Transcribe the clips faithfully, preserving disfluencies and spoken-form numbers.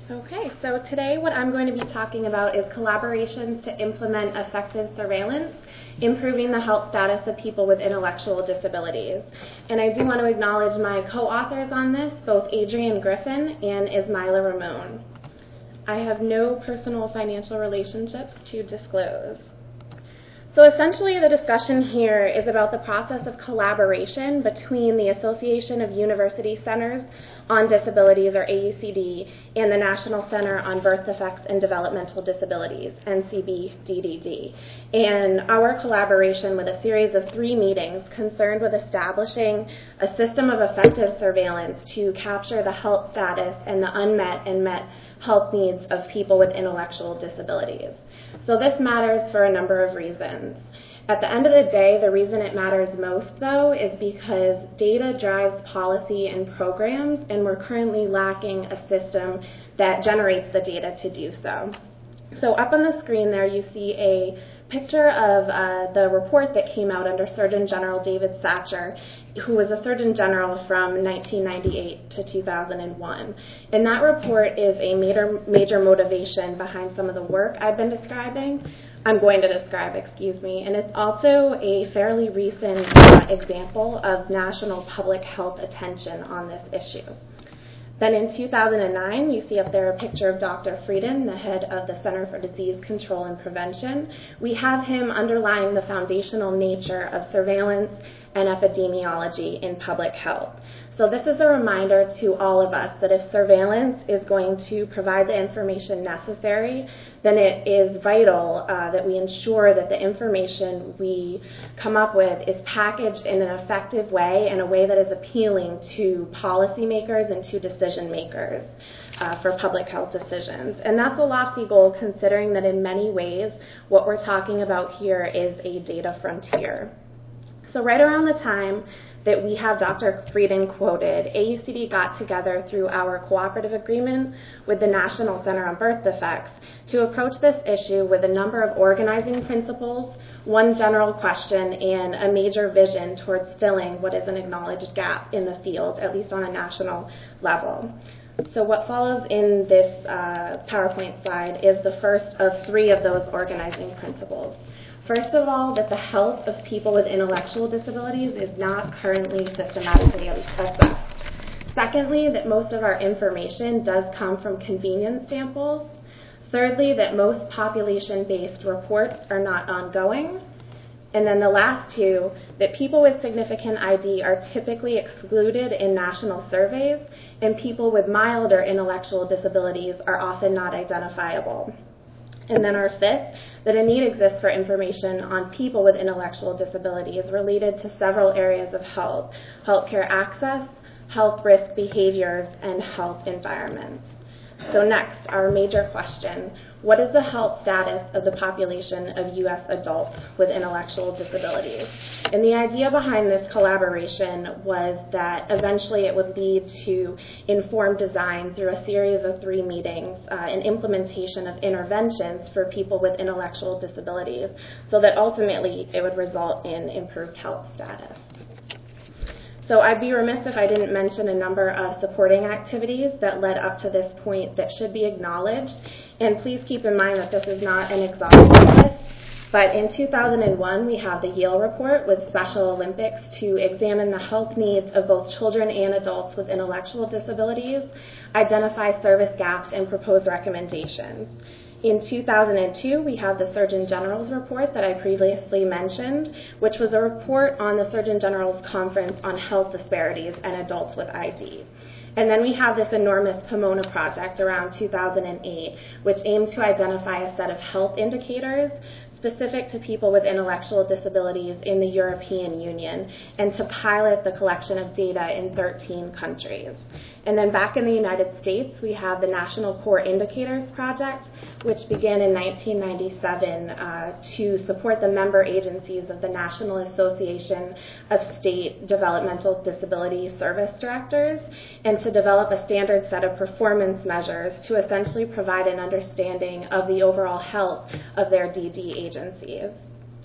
Okay, so today what I'm going to be talking about is collaborations to implement effective surveillance, improving the health status of people with intellectual disabilities. And I do want to acknowledge my co-authors on this, both Adrienne Griffin and Ismaila Ramon. I have no personal financial relationship to disclose. So essentially the discussion here is about the process of collaboration between the Association of University Centers on Disabilities, or A U C D, and the National Center on Birth Defects and Developmental Disabilities, N C B D D D, and our collaboration with a series of three meetings concerned with establishing a system of effective surveillance to capture the health status and the unmet and met health needs of people with intellectual disabilities. So this matters for a number of reasons. At the end of the day, the reason it matters most, though, is because data drives policy and programs, and we're currently lacking a system that generates the data to do so. So up on the screen there, you see a picture of uh, the report that came out under Surgeon General David Satcher, who was a Surgeon General from nineteen ninety-eight to two thousand one. And that report is a major, major motivation behind some of the work I've been describing. I'm going to describe, excuse me, and it's also a fairly recent uh, example of national public health attention on this issue. Then in two thousand nine, you see up there a picture of Doctor Frieden, the head of the Center for Disease Control and Prevention. We have him underlying the foundational nature of surveillance and epidemiology in public health. So this is a reminder to all of us that if surveillance is going to provide the information necessary, then it is vital uh, that we ensure that the information we come up with is packaged in an effective way, in a way that is appealing to policymakers and to decision makers uh, for public health decisions. And that's a lofty goal, considering that in many ways what we're talking about here is a data frontier. So right around the time that we have Doctor Frieden quoted, A U C D got together through our cooperative agreement with the National Center on Birth Defects to approach this issue with a number of organizing principles, one general question, and a major vision towards filling what is an acknowledged gap in the field, at least on a national level. So what follows in this uh, PowerPoint slide is the first of three of those organizing principles. First of all, that the health of people with intellectual disabilities is not currently systematically assessed. Secondly, that most of our information does come from convenience samples. Thirdly, that most population-based reports are not ongoing. And then the last two, that people with significant I D are typically excluded in national surveys, and people with milder intellectual disabilities are often not identifiable. And then our fifth, that a need exists for information on people with intellectual disabilities related to several areas of health: healthcare access, health risk behaviors, and health environments. So next, our major question: what is the health status of the population of U S adults with intellectual disabilities? And the idea behind this collaboration was that eventually it would lead to informed design through a series of three meetings uh, and implementation of interventions for people with intellectual disabilities, so that ultimately it would result in improved health status. So I'd be remiss if I didn't mention a number of supporting activities that led up to this point that should be acknowledged. And please keep in mind that this is not an exhaustive list. But in two thousand one, we have the Yale Report with Special Olympics to examine the health needs of both children and adults with intellectual disabilities, identify service gaps, and propose recommendations. In two thousand two, we have the Surgeon General's report that I previously mentioned, which was a report on the Surgeon General's Conference on Health Disparities and Adults with I D. And then we have this enormous Pomona project around two thousand eight, which aimed to identify a set of health indicators specific to people with intellectual disabilities in the European Union, and to pilot the collection of data in thirteen countries. And then back in the United States, we have the National Core Indicators Project, which began in nineteen ninety-seven uh, to support the member agencies of the National Association of State Developmental Disability Service Directors, and to develop a standard set of performance measures to essentially provide an understanding of the overall health of their D D agencies.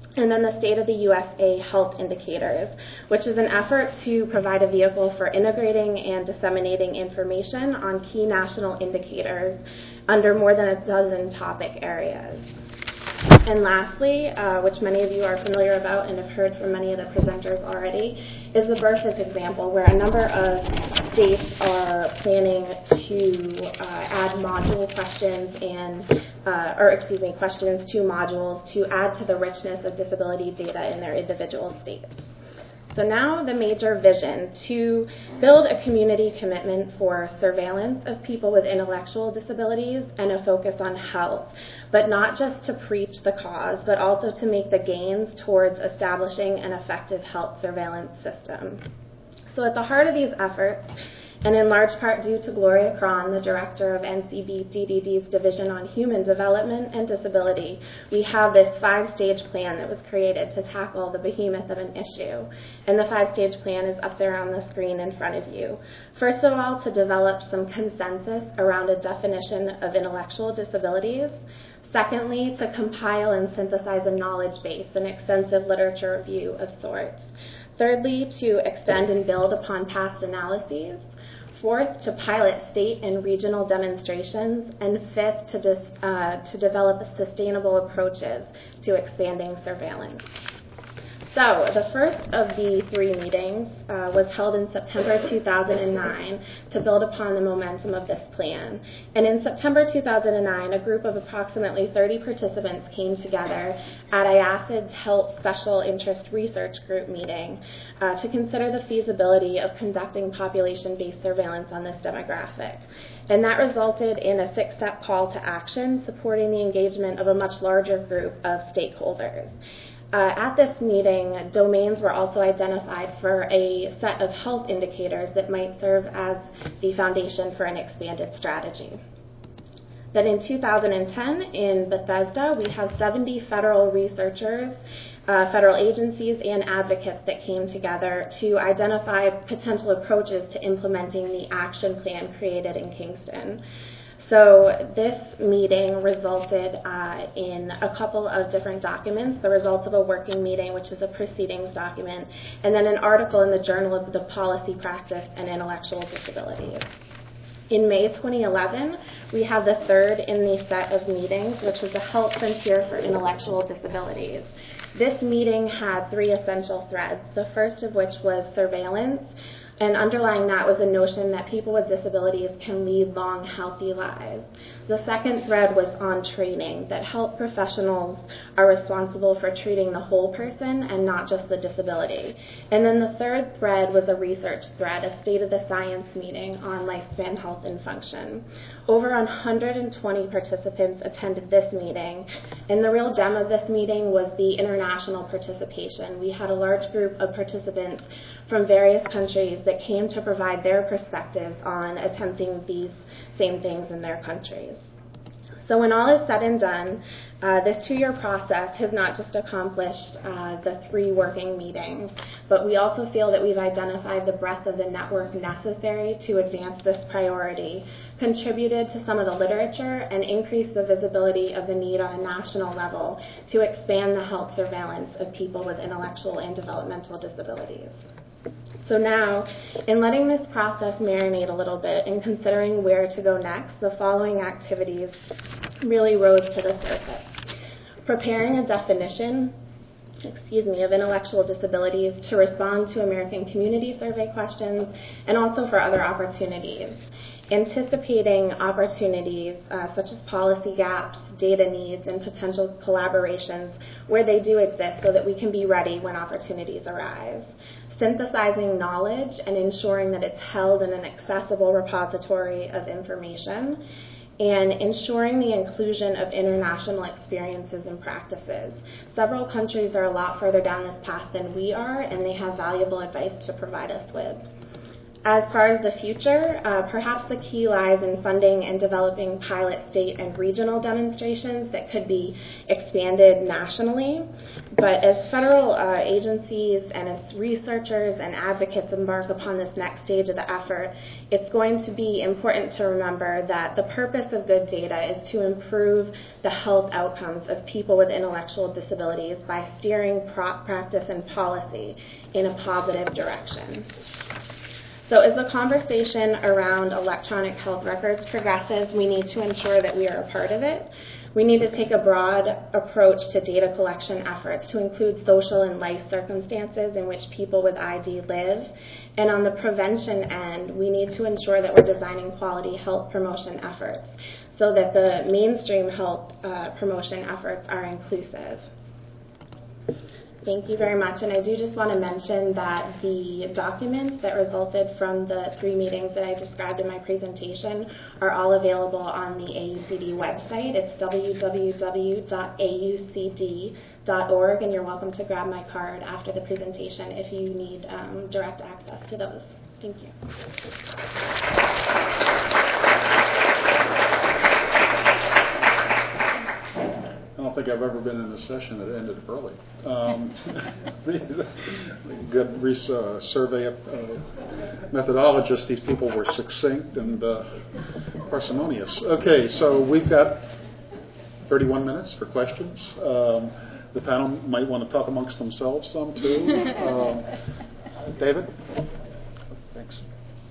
And then the State of the U S A Health Indicators, which is an effort to provide a vehicle for integrating and disseminating information on key national indicators under more than a dozen topic areas. And lastly, uh, which many of you are familiar about and have heard from many of the presenters already, is the BRCIS example, where a number of states are planning to uh, add module questions and, uh, or excuse me, questions to modules to add to the richness of disability data in their individual states. So now the major vision: to build a community commitment for surveillance of people with intellectual disabilities and a focus on health, but not just to preach the cause, but also to make the gains towards establishing an effective health surveillance system. So at the heart of these efforts, and in large part due to Gloria Cron, the director of N C B D D D's Division on Human Development and Disability, we have this five-stage plan that was created to tackle the behemoth of an issue. And the five-stage plan is up there on the screen in front of you. First of all, to develop some consensus around a definition of intellectual disabilities. Secondly, to compile and synthesize a knowledge base, an extensive literature review of sorts. Thirdly, to extend and build upon past analyses. Fourth, to pilot state and regional demonstrations. And fifth, to, dis, uh, to develop sustainable approaches to expanding surveillance. So the first of the three meetings uh, was held in September two thousand nine to build upon the momentum of this plan. And in September two thousand nine, a group of approximately thirty participants came together at I A C I D's Health Special Interest Research Group meeting uh, to consider the feasibility of conducting population-based surveillance on this demographic. And that resulted in a six-step call to action supporting the engagement of a much larger group of stakeholders. Uh, at this meeting, domains were also identified for a set of health indicators that might serve as the foundation for an expanded strategy. Then in two thousand ten, in Bethesda, we have seventy federal researchers, uh, federal agencies, and advocates that came together to identify potential approaches to implementing the action plan created in Kingston. So this meeting resulted uh, in a couple of different documents, the results of a working meeting, which is a proceedings document, and then an article in the Journal of the Policy Practice and Intellectual Disabilities. In May twenty eleven, we have the third in the set of meetings, which was the Health Frontier for Intellectual Disabilities. This meeting had three essential threads, the first of which was surveillance. And underlying that was the notion that people with disabilities can lead long, healthy lives. The second thread was on training, that health professionals are responsible for treating the whole person and not just the disability. And then the third thread was a research thread, a state of the science meeting on lifespan health and function. Over one hundred twenty participants attended this meeting, and the real gem of this meeting was the international participation. We had a large group of participants from various countries that came to provide their perspectives on attempting these same things in their countries. So when all is said and done, uh, this two-year process has not just accomplished uh, the three working meetings, but we also feel that we've identified the breadth of the network necessary to advance this priority, contributed to some of the literature, and increased the visibility of the need on a national level to expand the health surveillance of people with intellectual and developmental disabilities. So now, in letting this process marinate a little bit and considering where to go next, the following activities really rose to the surface. Preparing a definition, excuse me, of intellectual disabilities to respond to American Community Survey questions and also for other opportunities. Anticipating opportunities uh, such as policy gaps, data needs, and potential collaborations where they do exist so that we can be ready when opportunities arise. Synthesizing knowledge and ensuring that it's held in an accessible repository of information, and ensuring the inclusion of international experiences and practices. Several countries are a lot further down this path than we are, and they have valuable advice to provide us with. As far as the future, uh, perhaps the key lies in funding and developing pilot state and regional demonstrations that could be expanded nationally. But as federal uh, agencies and as researchers and advocates embark upon this next stage of the effort, it's going to be important to remember that the purpose of good data is to improve the health outcomes of people with intellectual disabilities by steering pro- practice and policy in a positive direction. So as the conversation around electronic health records progresses, we need to ensure that we are a part of it. We need to take a broad approach to data collection efforts to include social and life circumstances in which people with I D live. And on the prevention end, we need to ensure that we're designing quality health promotion efforts so that the mainstream health uh, promotion efforts are inclusive. Thank you very much, and I do just want to mention that the documents that resulted from the three meetings that I described in my presentation are all available on the A U C D website. It's w w w dot a u c d dot org, and you're welcome to grab my card after the presentation if you need um, direct access to those. Thank you. I don't think I've ever been in a session that ended early. Um, good res- uh, survey of, uh, methodologists. These people were succinct and uh, parsimonious. Okay, so we've got thirty-one minutes for questions. Um, the panel might want to talk amongst themselves some too. Um, David? Thanks.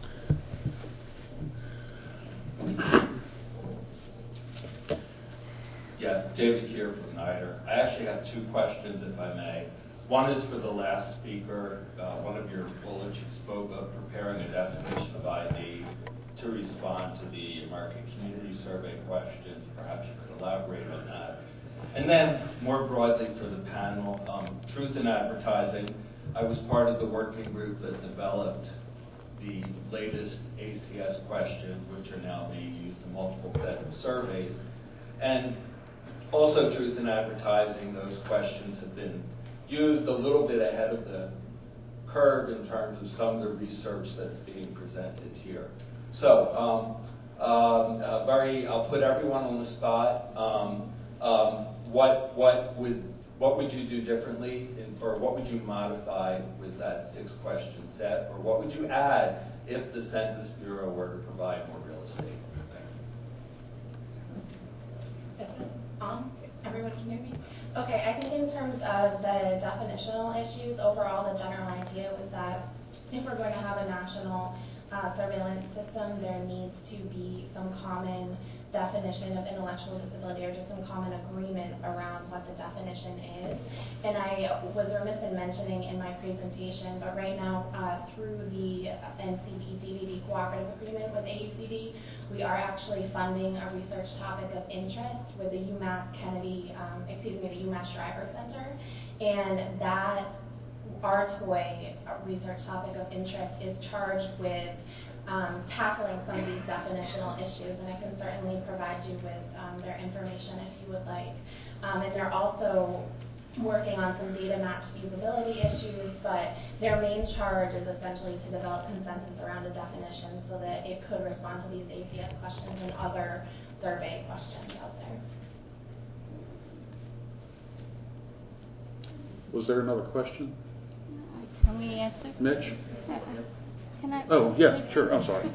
Yeah, David here from NIDER. I actually have two questions, if I may. One is for the last speaker. Uh, one of your bullets, you spoke of preparing a definition of I D to respond to the American Community Survey questions. Perhaps you could elaborate on that. And then, more broadly for the panel, um, Truth in Advertising. I was part of the working group that developed the latest A C S questions, which are now being used in multiple federal surveys. And also, Truth in Advertising, those questions have been used a little bit ahead of the curve in terms of some of the research that's being presented here. So, um, um, uh, very, I'll put everyone on the spot. Um, um, what, what would, what would you do differently, in, or what would you modify with that six-question set, or what would you add if the Census Bureau were to provide more real estate? On? Everyone can hear me? Okay, I think in terms of the definitional issues, overall the general idea was that if we're going to have a national uh, surveillance system, there needs to be some common definition of intellectual disability or just some common agreement around what the definition is. And I was remiss in mentioning in my presentation, but right now uh, through the N C P D V D cooperative agreement with A U C D, we are actually funding a research topic of interest with the UMass Kennedy, um, excuse me, the UMass Shriver Center. And that R T O Y research topic of interest is charged with um, tackling some of these definitional issues, and I can certainly provide you with um, their information if you would like. Um, and they're also working on some data match feasibility issues, but their main charge is essentially to develop consensus around a definition so that it could respond to these A C S questions and other survey questions out there. Was there another question? Can we answer? Mitch? Can I? Oh, yes, sure. I'm sorry.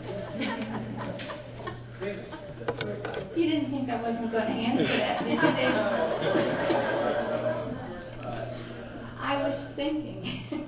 You didn't think I wasn't going to answer that, did you, Dave? I was thinking,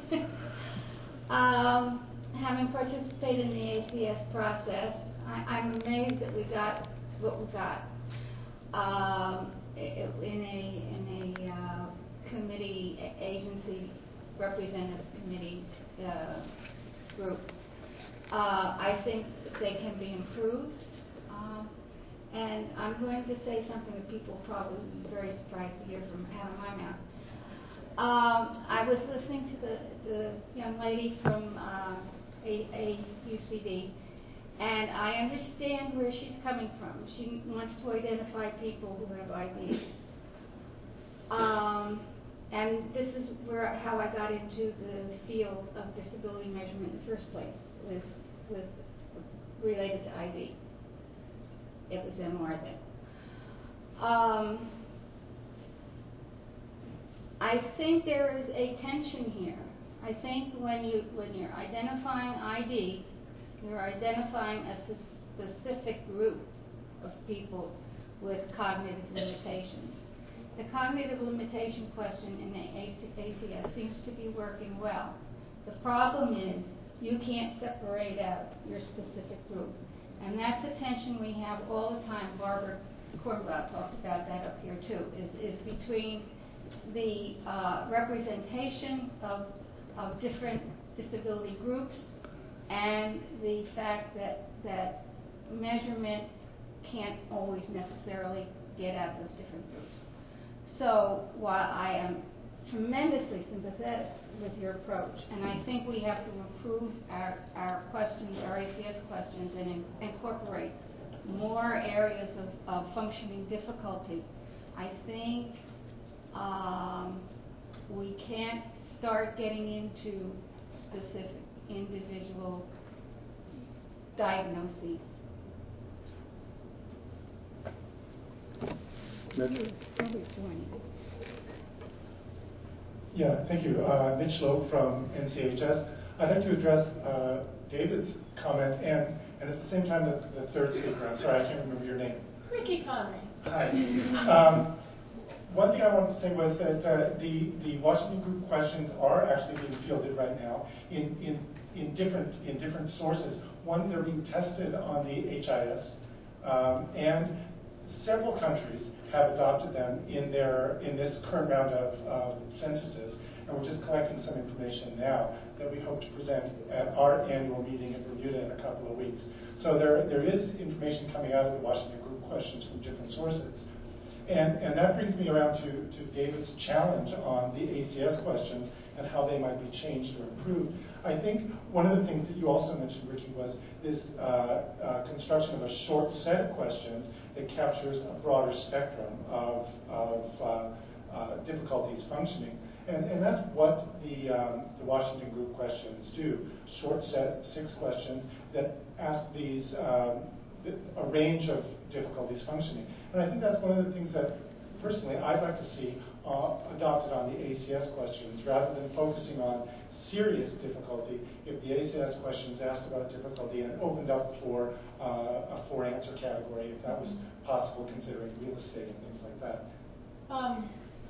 um, having participated in the A C S process, I, I'm amazed that we got what we got um, in a in a uh, committee agency representative committee uh, group. Uh, I think they can be improved, um, and I'm going to say something that people probably will be very surprised to hear from out of my mouth. Um, I was listening to the, the young lady from uh, A U C D, and I understand where she's coming from. She wants to identify people who have I D. Um, and this is where how I got into the field of disability measurement in the first place, was with related to I D. It was M R then. Um, I think there is a tension here. I think when you when you're identifying I D, you're identifying a specific group of people with cognitive limitations. The cognitive limitation question in the A C S seems to be working well. The problem is you can't separate out your specific group. And that's a tension we have all the time. Barbara Kornblatt talked about that up here too, is, is between the uh, representation of, of different disability groups and the fact that, that measurement can't always necessarily get at those different groups. So while I am tremendously sympathetic with your approach, and I think we have to improve our, our questions, our A C S questions, and in, incorporate more areas of, of functioning difficulty, I think um, we can't start getting into specific individual diagnoses. Mitch? Yeah, thank you. Uh, Mitch Loeb from N C H S. I'd like to address uh, David's comment and, and at the same time the, the third speaker. I'm sorry, I can't remember your name. Ricky Connery. Hi. Um, one thing I wanted to say was that uh, the, the Washington Group questions are actually being fielded right now in, in, in, different, in different sources. One, they're being tested on the H I S, um, and several countries have adopted them in their in this current round of uh, censuses, and we're just collecting some information now that we hope to present at our annual meeting in Bermuda in a couple of weeks. So there there is information coming out of the Washington Group questions from different sources, and and that brings me around to to David's challenge on the A C S questions and how they might be changed or improved. I think one of the things that you also mentioned, Ricky, was this uh, uh, construction of a short set of questions that captures a broader spectrum of, of uh, uh, difficulties functioning. And, and that's what the, um, the Washington Group questions do. Short set, six questions that ask these, um, a range of difficulties functioning. And I think that's one of the things that, personally, I'd like to see uh, adopted on the A C S questions, rather than focusing on serious difficulty. If the A C S questions asked about difficulty and opened up for uh, a four-answer category, if that was possible, considering real estate and things like that. Um,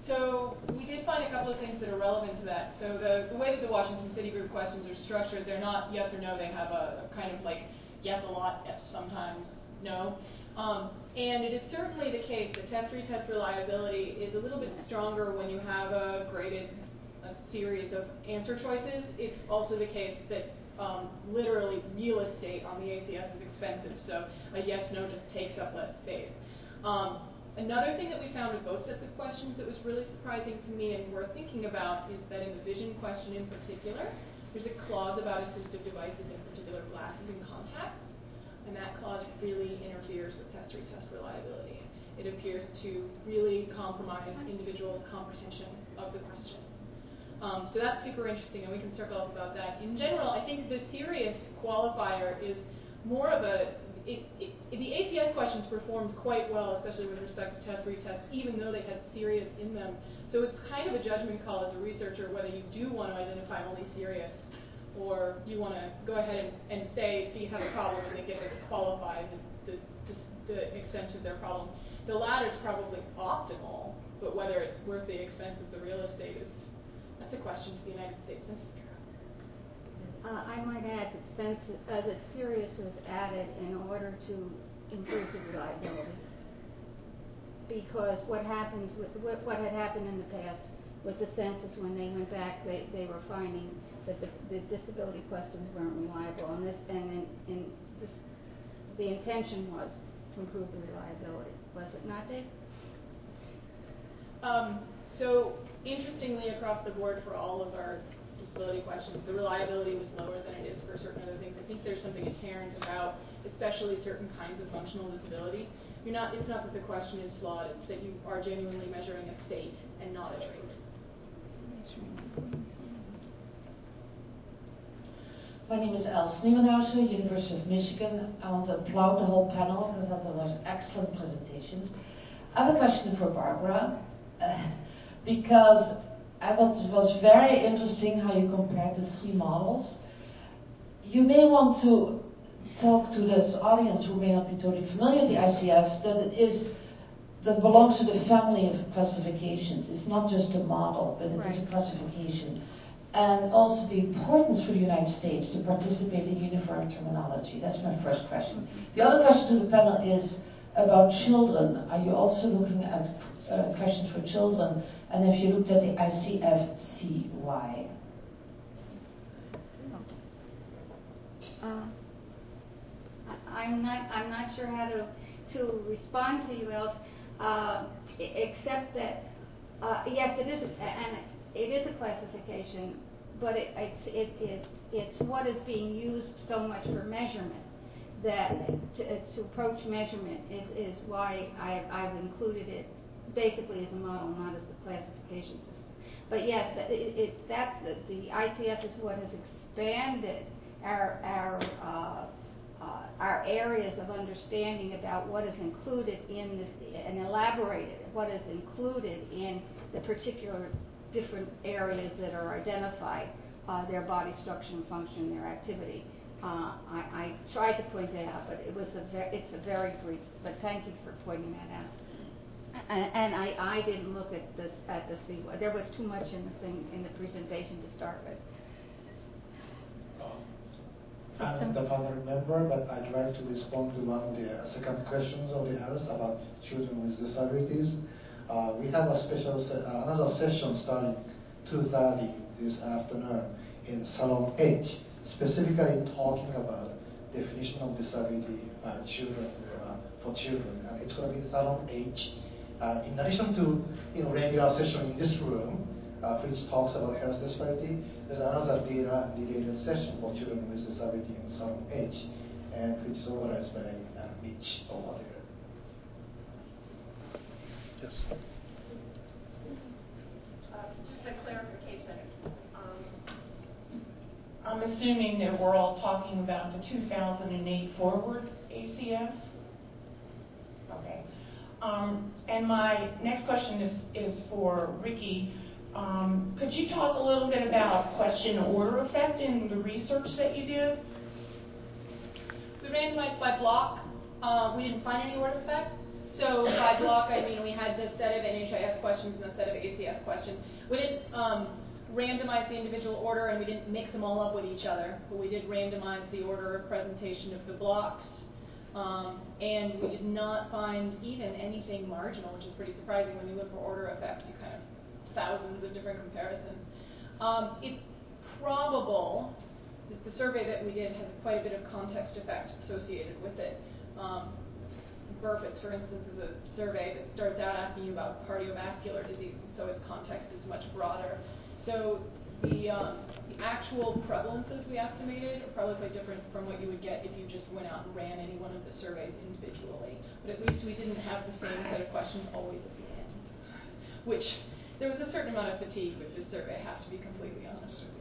so we did find a couple of things that are relevant to that. So the, the way that the Washington City Group questions are structured, they're not yes or no. They have a, a kind of like yes a lot, yes sometimes, no. Um, and it is certainly the case that test-retest reliability is a little bit stronger when you have a graded a series of answer choices. It's also the case that um, literally real estate on the A C S is expensive, so a yes-no just takes up less space. Um, another thing that we found with both sets of questions that was really surprising to me and worth thinking about is that in the vision question in particular, there's a clause about assistive devices, in particular glasses and contacts. And that clause really interferes with test-retest reliability. It appears to really compromise individuals' comprehension of the question. Um, so that's super interesting, and we can circle up about that. In general, I think the serious qualifier is more of a, it, it, the A C S questions performed quite well, especially with respect to test-retest, even though they had serious in them. So it's kind of a judgment call as a researcher whether you do want to identify only serious, or you want to go ahead and, and say, do you have a problem, and they get to qualify the, the, the extent of their problem. The latter is probably optimal, but whether it's worth the expense of the real estate is, that's a question for the United States Census Bureau. Uh, I might add that census, uh, that Sirius was added in order to improve the reliability. Because what happens with, what, what had happened in the past with the census when they went back, they, they were finding that the, the disability questions weren't reliable, and this, and in, in this, the intention was to improve the reliability. Was it not, Dave? Um, so, interestingly, across the board for all of our disability questions, the reliability was lower than it is for certain other things. I think there's something inherent about, especially certain kinds of functional disability. You're not. It's not that the question is flawed. It's that you are genuinely measuring a state and not a trait. My name is Els Niemenhuizen, University of Michigan. I want to applaud the whole panel because I thought they were excellent presentations. I have a question for Barbara, uh, because I thought it was very interesting how you compared the three models. You may want to talk to this audience who may not be totally familiar with the I C F, that it is that belongs to the family of classifications. It's not just a model, but it right. is a classification. And also the importance for the United States to participate in uniform terminology. That's my first question. The other question to the panel is about children. Are you also looking at uh, questions for children? And if you looked at the I C F C Y? Uh, I'm not. I'm not sure how to to respond to you, Els, uh, except that uh, yes, it is, a, and it is a classification, but it, it's it, it, it's what is being used so much for measurement that to, to approach measurement is, is why I, I've included it basically as a model, not as a classification system. But yes, it, it, that's the, the I C F is what has expanded our our uh, uh, our areas of understanding about what is included in this, and elaborated what is included in the particular different areas that are identified, uh, their body structure and function, their activity. Uh, I, I tried to point that out, but it was a ve- it's a very brief. But thank you for pointing that out. And, and I, I didn't look at this at the C. There was too much in the thing in the presentation to start with. I'm the panel member, but I'd like to respond to one of the uh, second questions of the others about children with disabilities. Uh, we have a special se- uh, another session starting two thirty this afternoon in Salon H, specifically talking about definition of disability by children uh, for children, and it's going to be Salon H. Uh, in addition to you know regular session in this room, uh, which talks about health disparity, there's another data-related session for children with disability in Salon H, and which is organized by uh, Mitch over there. Yes. Uh, just a clarification. Um, I'm assuming that we're all talking about the two thousand eight forward A C S? Okay. Um, and my next question is, is for Ricky. Um, could you talk a little bit about question order effect in the research that you do? We randomized by block. Uh, we didn't find any order effects. So by block, I mean we had the set of N H I S questions and the set of A C S questions. We didn't um, randomize the individual order, and we didn't mix them all up with each other, but we did randomize the order of presentation of the blocks. Um, and we did not find even anything marginal, which is pretty surprising. When you look for order effects, you kind of thousands of different comparisons. Um, it's probable that the survey that we did has quite a bit of context effect associated with it. Um, Burfit's, for instance, is a survey that starts out asking you about cardiovascular disease, so its context is much broader. So the, um, the actual prevalences we estimated are probably quite different from what you would get if you just went out and ran any one of the surveys individually. But at least we didn't have the same set of questions always at the end, which there was a certain amount of fatigue with this survey, I have to be completely honest with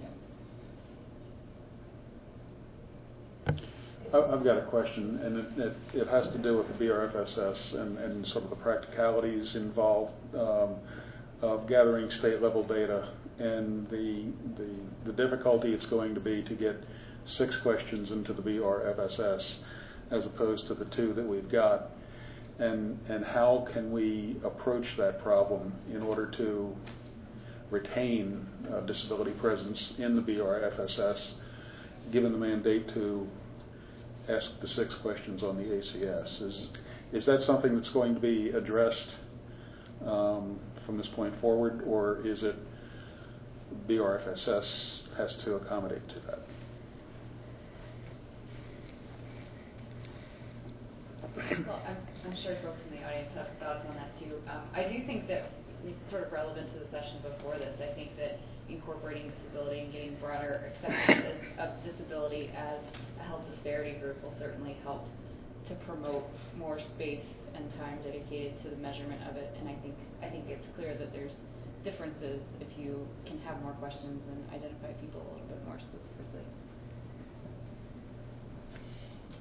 you. I've got a question, and it, it, it has to do with the B R F S S and, and some of the practicalities involved um, of gathering state-level data and the, the the difficulty it's going to be to get six questions into the B R F S S as opposed to the two that we've got. And and how can we approach that problem in order to retain uh, disability presence in the B R F S S, given the mandate to ask the six questions on the A C S? Is is that something that's going to be addressed um, from this point forward, or is it B R F S S has to accommodate to that? Well, I'm, I'm sure folks in the audience have thoughts on that too. Um, I do think that it's sort of relevant to the session before this. I think that incorporating disability and getting broader acceptance of disability as a health disparity group will certainly help to promote more space and time dedicated to the measurement of it. And I think I think it's clear that there's differences if you can have more questions and identify people a little bit more specifically.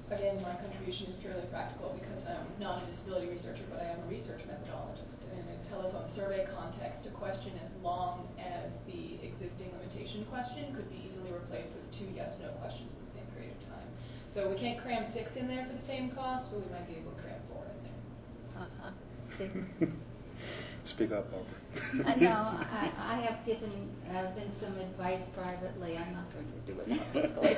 again, my contribution is purely practical because I'm not a disability researcher, but I am a research methodologist. In a telephone survey context, a question as long as the existing limitation question could be easily replaced with two yes-no questions in the same period of time. So we can't cram six in there for the same cost, but we might be able to cram four in there. Uh-huh. See? Speak up, Barbara. Uh, no, I, I have given uh, been some advice privately. I'm not going to do it publicly.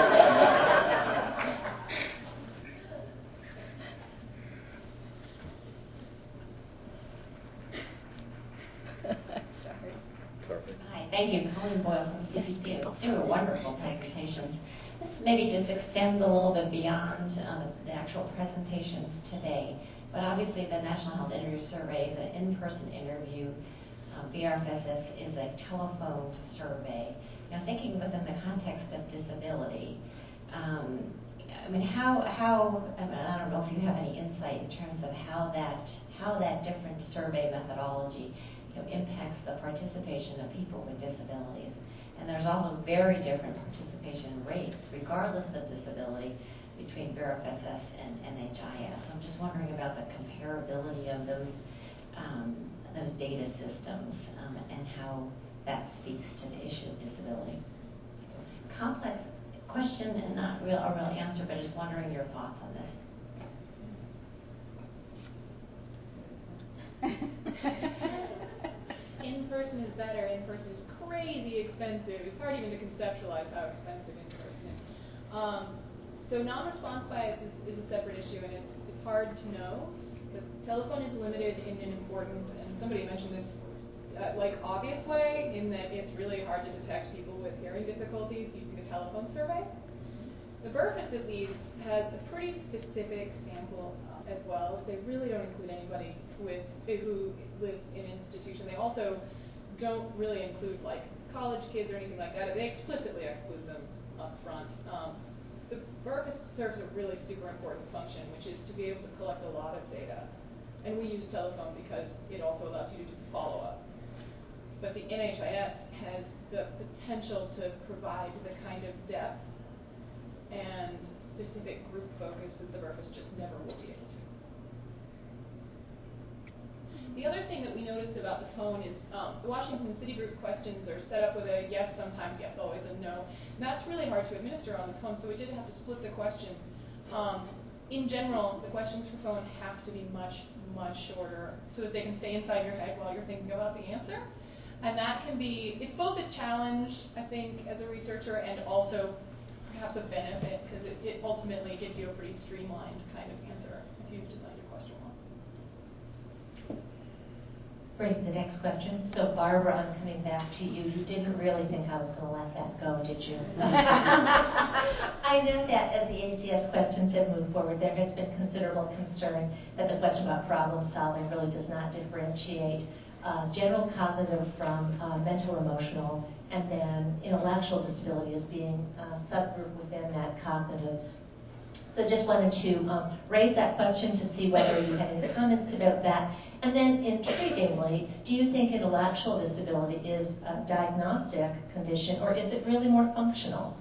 Sorry. Sorry. Hi, thank you. Colleen Boyle from C C P. They were wonderful presentations. Let's maybe just extend a little bit beyond uh, the actual presentations today. But obviously, the National Health Interview Survey is an in-person interview. Um, B R F S S is a telephone survey. Now, thinking within the context of disability, um, I mean, how how I, mean, I don't know if you have any insight in terms of how that how that different survey methodology, you know, impacts the participation of people with disabilities. And there's also very different participation rates, regardless of disability, between B R F S S and N H I S. I'm just wondering about the comparability of those um, those data systems um, and how that speaks to the issue of disability. Complex question and not real a real answer, but just wondering your thoughts on this. In person is better. In person is crazy expensive. It's hard even to conceptualize how expensive in person is. Um, So non-response bias is, is a separate issue, and it's, it's hard to know. The telephone is limited in an important, and somebody mentioned this, uh, like obvious way, in that it's really hard to detect people with hearing difficulties using the telephone survey. The B R F S, at least, has a pretty specific sample uh, as well. They really don't include anybody with who lives in an institution. They also don't really include like college kids or anything like that. They explicitly exclude them up front. Um, The B R F S serves a really super important function, which is to be able to collect a lot of data. And we use telephone because it also allows you to do follow-up. But the N H I S has the potential to provide the kind of depth and specific group focus that the B R F S just never will be able to. The other thing that we noticed about the phone is um, the Washington City Group questions are set up with a yes, sometimes yes, always a no. And that's really hard to administer on the phone, so we did have to split the questions. Um, in general, the questions for phone have to be much, much shorter so that they can stay inside your head while you're thinking about the answer. And that can be, it's both a challenge, I think, as a researcher, and also perhaps a benefit, because it, it ultimately gives you a pretty streamlined kind of answer if you've designed your question well. Great, the next question. So Barbara, I'm coming back to you. You didn't really think I was going to let that go, did you? I know that as the A C S questions have moved forward, there has been considerable concern that the question about problem solving really does not differentiate uh, general cognitive from uh, mental emotional, and then intellectual disability as being a subgroup within that cognitive. So just wanted to um, raise that question to see whether you had any comments about that. And then, intriguingly, do you think intellectual disability is a diagnostic condition, or is it really more functional?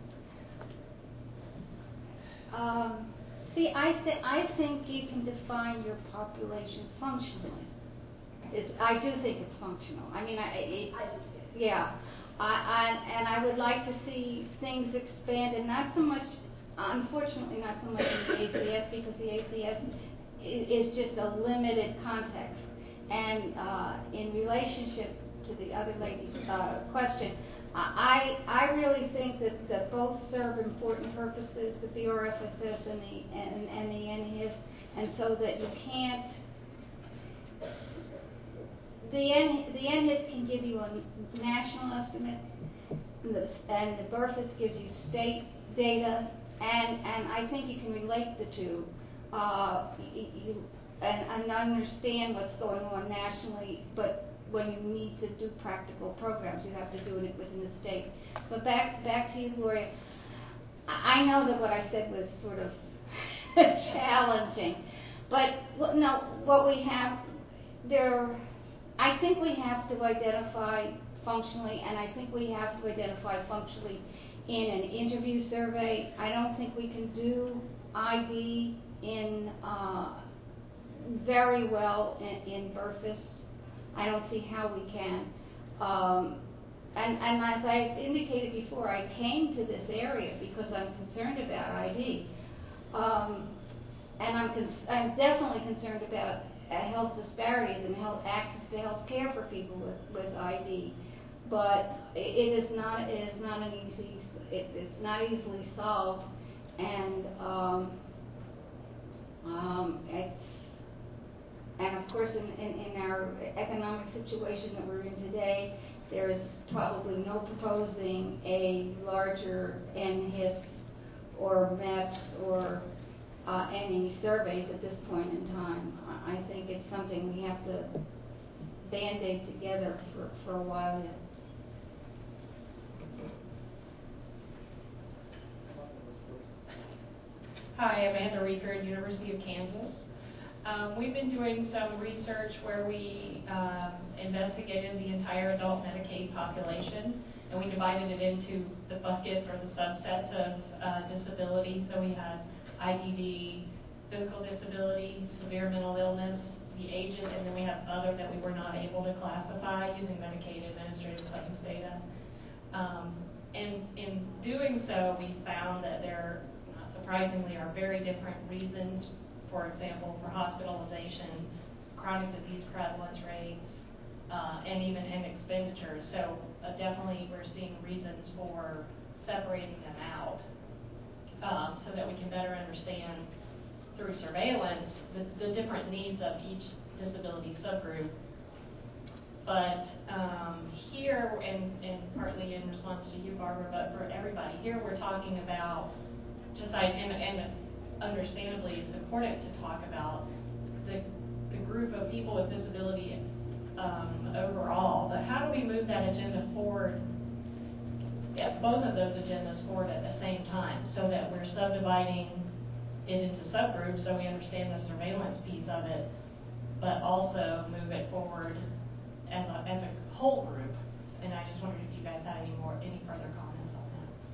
Um, see, I, th- I think you can define your population functionally. It's, I do think it's functional. I mean, I, it, yeah. I, I, and I would like to see things expanded, not so much, unfortunately, not so much in the A C S, because the A C S is just a limited context. And uh, in relationship to the other lady's uh, question, I I really think that, that both serve important purposes, the B R F S S and the and, and the N H I S, and so that you can't. The N the N H I S can give you a national estimate, and the, and the B R F S gives you state data, and and I think you can relate the two. Uh, you, you, and, and understand what's going on nationally, but when you need to do practical programs, you have to do it within the state. But back back to you, Gloria. I know that what I said was sort of challenging, but no, what we have there, I think we have to identify functionally, and I think we have to identify functionally in an interview survey. I don't think we can do I D in uh, very well in, in Burfus. I don't see how we can. Um, and, and as I indicated before, I came to this area because I'm concerned about I D. Um, and I'm, cons- I'm definitely concerned about uh, health disparities and health access to health care for people with, with I D. But it, it is not it is not an easy it, it's not easily solved, and um, um, it's and of course in, in, in our economic situation that we're in today, there is probably no proposing a larger N H I S or M E P S or uh, any surveys at this point in time. I think it's something we have to band-aid together for, for a while yet. Hi, I'm Amanda Rieker at University of Kansas. Um, we've been doing some research where we um, investigated the entire adult Medicaid population, and we divided it into the buckets or the subsets of uh, disability. So we had I D D, physical disability, severe mental illness, the agent, and then we have other that we were not able to classify using Medicaid administrative claims data. Um, and in doing so, we found that there, not surprisingly, are very different reasons, for example, for hospitalization, chronic disease prevalence rates, uh, and even in expenditures. So uh, definitely we're seeing reasons for separating them out um, so that we can better understand through surveillance the, the different needs of each disability subgroup. But um, here, and, and partly in response to you, Barbara, but for everybody, here we're talking about just, I, and, and understandably it's important to talk about the, the group of people with disability um, overall, but how do we move that agenda forward, yeah, both of those agendas forward at the same time, so that we're subdividing it into subgroups so we understand the surveillance piece of it, but also move it forward as a, as a whole group. And I just wondered if you guys had any more, any further comments on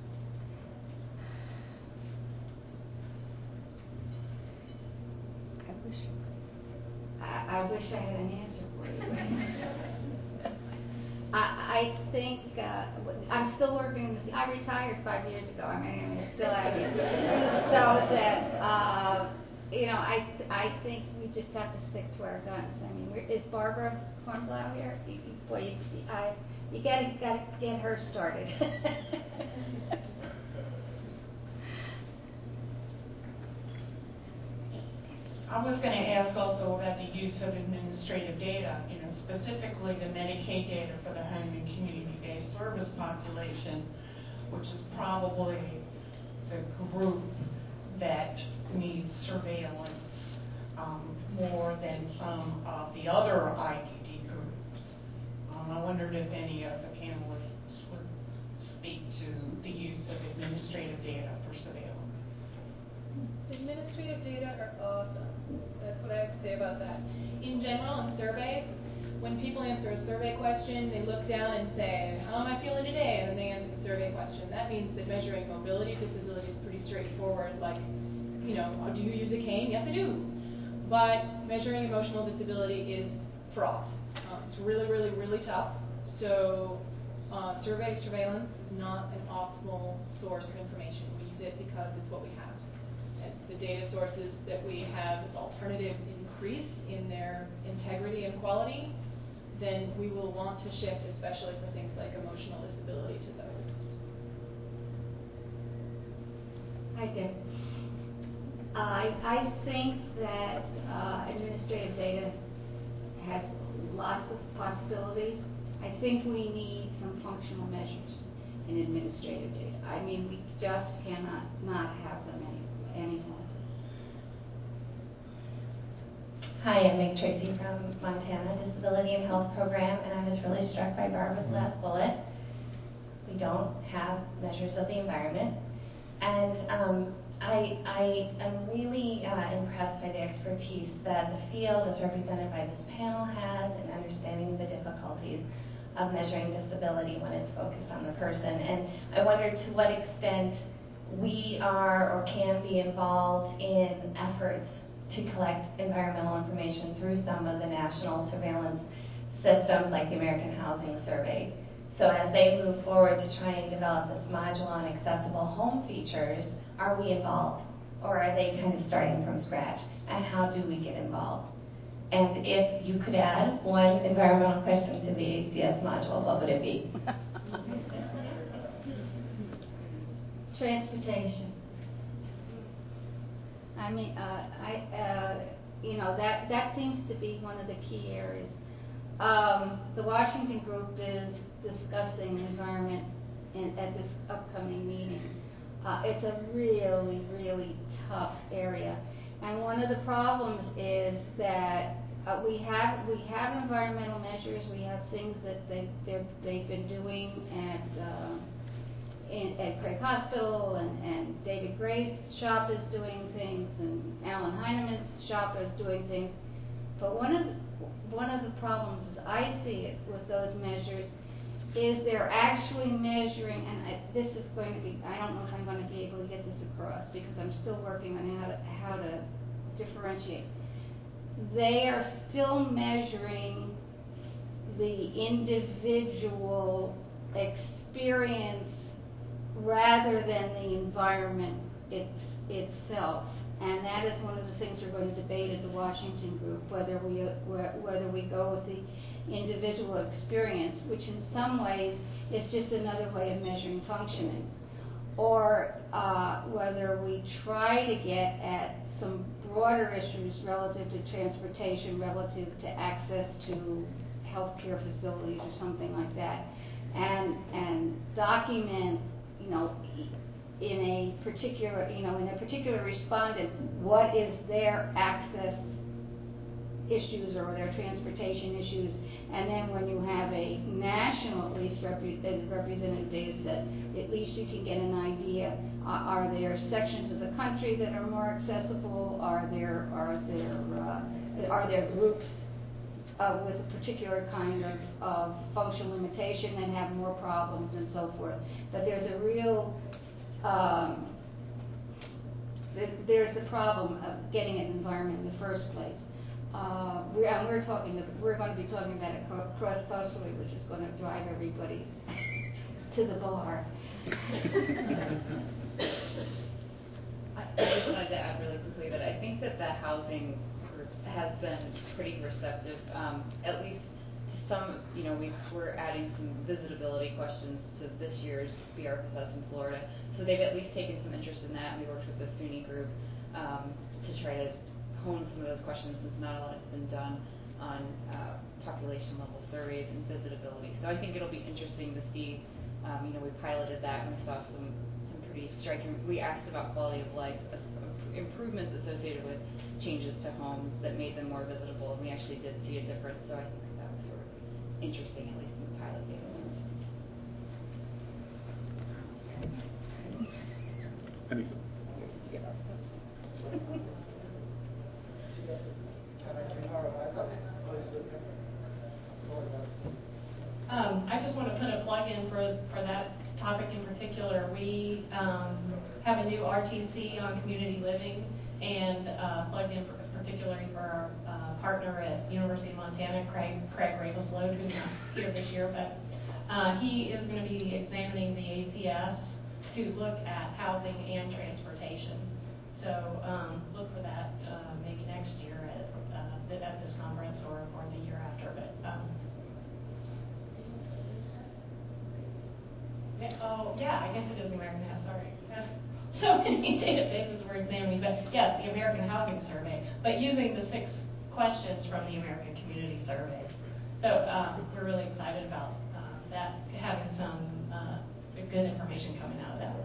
that. I wish I, I wish I had an answer for you. I, I think uh, I'm still working. With, I retired five years ago. I mean, I mean, still at it. So that uh, you know, I I think we just have to stick to our guns. I mean, we're, is Barbara Kornblau here? You, you, boy, you, I, you gotta gotta get her started. I was going to ask also about the use of administrative data, you know, specifically the Medicaid data for the home and community-based service population, which is probably the group that needs surveillance um, more than some of the other I D D groups. Um, I wondered if any of the panelists would speak to the use of administrative data for surveillance. Administrative data are awesome. That's what I have to say about that. In general, in surveys, when people answer a survey question, they look down and say, how am I feeling today? And then they answer the survey question. That means that measuring mobility disability is pretty straightforward. Like, you know, do you use a cane? Yes, I do. But measuring emotional disability is fraught. Um, it's really, really, really tough. So uh, survey surveillance is not an optimal source of information. We use it because it's what we have. As the data sources that we have as alternatives increase in their integrity and quality, then we will want to shift, especially for things like emotional disability, to those. I do. I, I think that uh, administrative data has lots of possibilities. I think we need some functional measures in administrative data. I mean, we just cannot not have them any, anymore. Hi, I'm Meg Tracy from Montana Disability and Health Program, and I was really struck by Barbara's last bullet. We don't have measures of the environment. And um, I, I am really uh, impressed by the expertise that the field, as represented by this panel, has in understanding the difficulties of measuring disability when it's focused on the person. And I wonder to what extent we are or can be involved in efforts to collect environmental information through some of the national surveillance systems like the American Housing Survey. So as they move forward to try and develop this modular and accessible home features, are we involved? Or are they kind of starting from scratch? And how do we get involved? And if you could add one environmental question to the A C S module, what would it be? Transportation. I mean, uh, I, uh, you know, that, that seems to be one of the key areas. Um, the Washington group is discussing environment in, at this upcoming meeting. Uh, it's a really, really tough area. And one of the problems is that uh, we have we have environmental measures. We have things that they they've been doing at uh, in, at Craig Hospital, and, and David Gray's shop is doing things, and Alan Heinemann's shop is doing things. But one of the, one of the problems, as I see it, with those measures, is they're actually measuring, and I, this is going to be, I don't know if I'm going to be able to get this across because I'm still working on how to, how to differentiate. They are still measuring the individual experience rather than the environment it, itself. And that is one of the things we're going to debate at the Washington group, whether we, whether we go with the individual experience, which in some ways is just another way of measuring functioning, or uh, whether we try to get at some broader issues relative to transportation, relative to access to healthcare facilities or something like that, and and document, you know, in a particular, you know, in a particular respondent, what is their access issues or their transportation issues, and then when you have a national, at least repre- representative data set, at least you can get an idea. Uh, are there sections of the country that are more accessible? Are there are there uh, are there groups uh, with a particular kind of, of functional limitation that have more problems and so forth? But there's a real um, th- there's the problem of getting an environment in the first place. Uh, we're, and we're talking. We're going to be talking about it cross-culturally, which is going to drive everybody to the bar. I just wanted to add really quickly that I think that the housing group has been pretty receptive, um, at least to some. You know, we, we're adding some visitability questions to this year's B R P S S in Florida, so they've at least taken some interest in that. And we worked with the SUNY group um, to try to hone some of those questions, since not a lot has been done on uh, population level surveys and visitability. So I think it'll be interesting to see. Um, you know, we piloted that and we saw some some pretty striking. We asked about quality of life uh, improvements associated with changes to homes that made them more visitable, and we actually did see a difference. So I think that was sort of interesting, at least in the pilot data. Anything? Um, I just want to put a plug in for, for that topic in particular. We um, have a new R T C on community living, and uh, plugged in for, particularly for our uh, partner at University of Montana, Craig, Craig Ravensload, who's not here this year, but uh, he is going to be examining the A C S to look at housing and transportation. So um, look for that uh, maybe next year at, uh, at this conference or, or the year after. But um, oh yeah, I guess it is the American House. Sorry, so many databases we're examining. But yes, the American Housing Survey, but using the six questions from the American Community Survey. So um, we're really excited about uh, that, having some uh, good information coming out of that.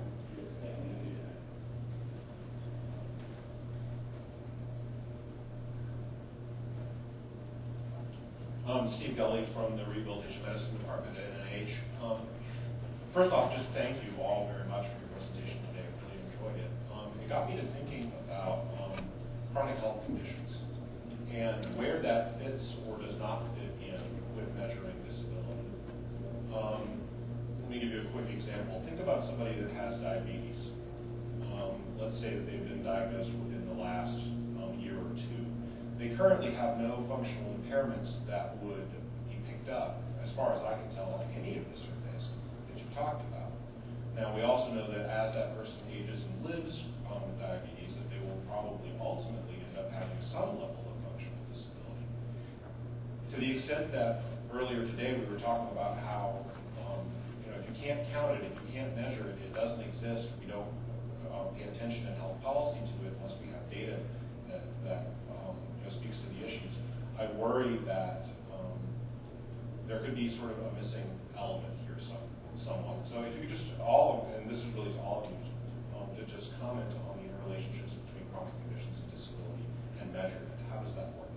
Um, Steve Gully from the Rehabilitation Medicine Department at N I H. Um, first off, just thank you all very much for your presentation today. I really enjoyed it. Um, it got me to thinking about um, chronic health conditions and where that fits or does not fit in with measuring disability. Um, let me give you a quick example. Think about somebody that has diabetes. Um, let's say that they've been diagnosed within the last um, year or two. They currently have no functional impairments that would be picked up, as far as I can tell, on any of the surveys that you've talked about. Now, we also know that as that person ages and lives um, with diabetes, that they will probably ultimately end up having some level of functional disability. To the extent that earlier today we were talking about how, um, you know, if you can't count it, if you can't measure it, it doesn't exist. We don't uh, pay attention in health policy to it unless we have data that, that um, you know, speaks to the issues. I worry that um, there could be sort of a missing element here some, somewhat. So if you could just all, and this is really to all of you, um, to just comment on the interrelationships between chronic conditions and disability and measurement. How does that work?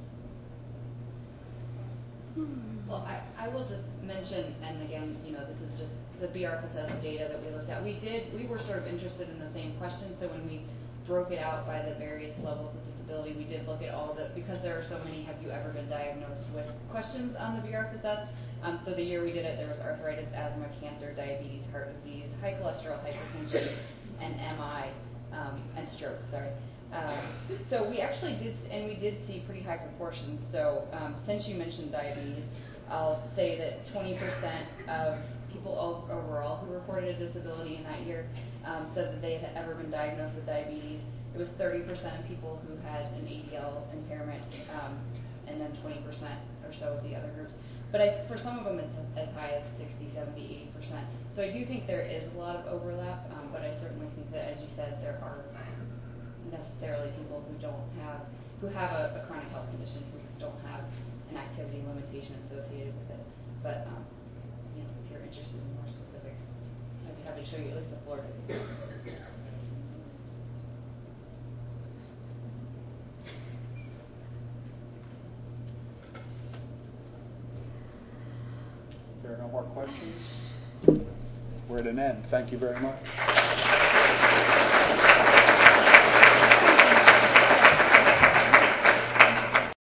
Well, I, I will just mention, and again, you know, this is just the B R F S S data that we looked at. We did, we were sort of interested in the same question, so when we broke it out by the various levels of disability, we did look at all the, because there are so many have you ever been diagnosed with questions on the B R F S S. Um, so the year we did it, there was arthritis, asthma, cancer, diabetes, heart disease, high cholesterol, hypertension, and M I, um, and stroke, sorry. Um, so we actually did, and we did see pretty high proportions. So um, since you mentioned diabetes, I'll say that twenty percent of people overall who reported a disability in that year um, said that they had ever been diagnosed with diabetes. It was thirty percent of people who had an A D L impairment, um, and then twenty percent or so of the other groups. But I, for some of them, it's as high as sixty, seventy, eighty percent. So I do think there is a lot of overlap, um, but I certainly think that, as you said, there are necessarily people who don't have, who have a, a chronic health condition, who don't have an activity limitation associated with it. But um, you know, if you're interested in more specifics, I'd be happy to show you at least the floor. There are no more questions. We're at an end. Thank you very much.